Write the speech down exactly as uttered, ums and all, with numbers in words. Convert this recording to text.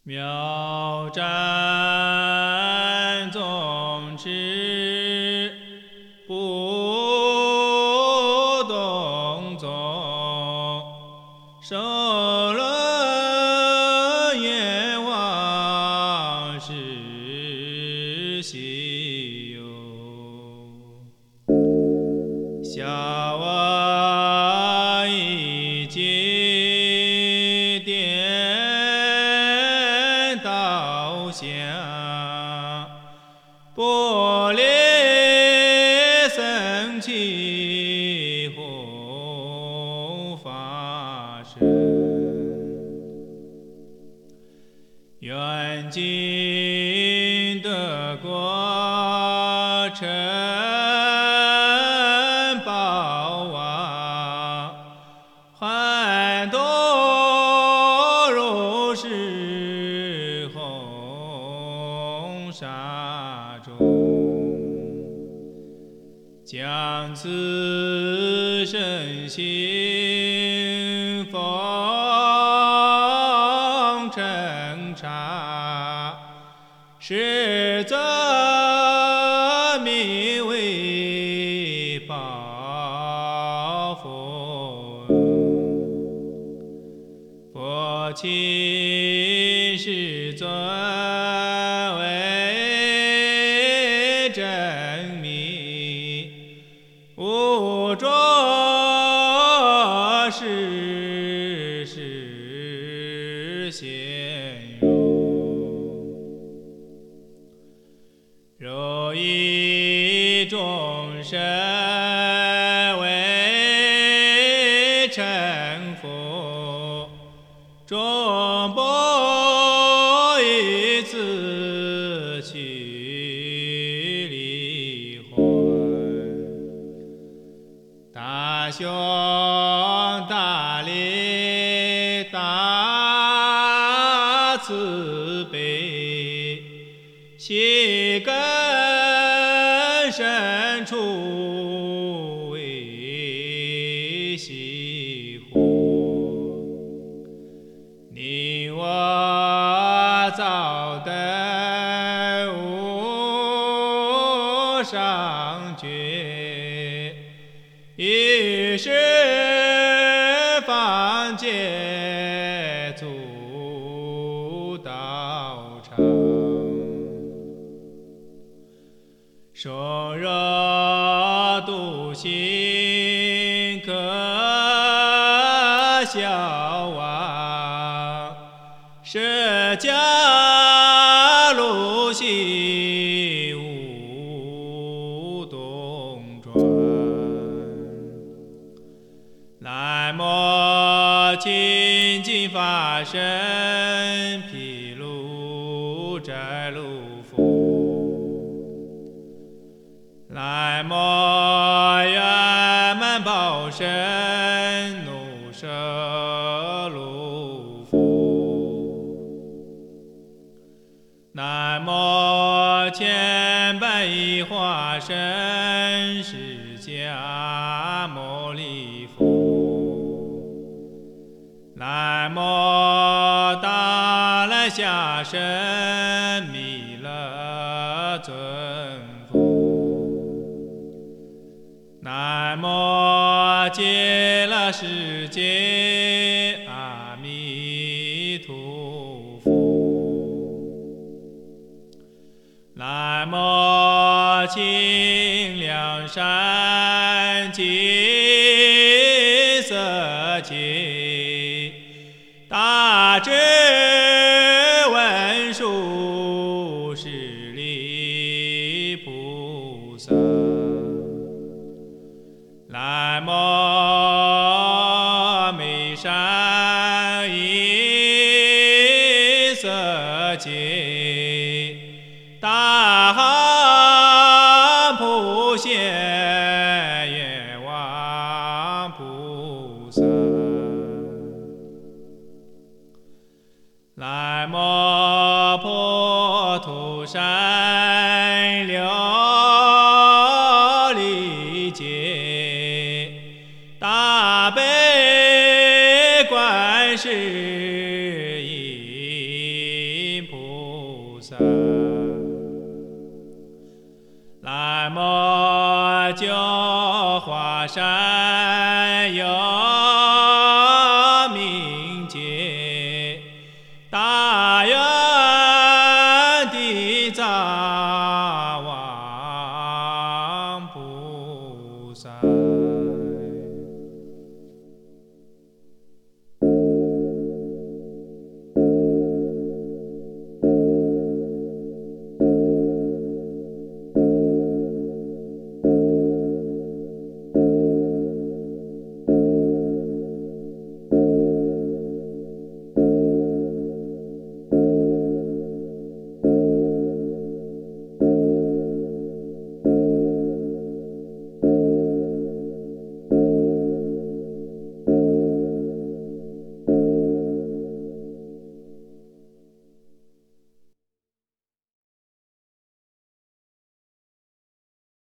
妙瞻宗持不动宗，受轮愿往事西游，下我一界颠倒相，波列僧祇护法身，愿尽得果成宝王，还多如是红沙中，将此身心奉承察，实则名为报佛。佛亲世尊为真名，无着世事现容。若以众生为成佛，终不以自去离还。大雄大力大慈悲，悉根深处为悉活，你我早得无上觉，于是方解足道场，说若度心可消亡，释迦路悉无动转。南无清净法身毗卢遮卢佛，南无圆满报身怒舍卢佛，南无千百亿化身释迦牟尼佛，南无大来下生弥勒尊佛，南无极乐世界阿弥陀佛，南无清凉山金色界大智文殊师利菩萨，南无眉山银色界大行普贤愿王菩萨，南无婆陀山琉璃界大悲观世音落华山有名界，大愿地藏王菩萨。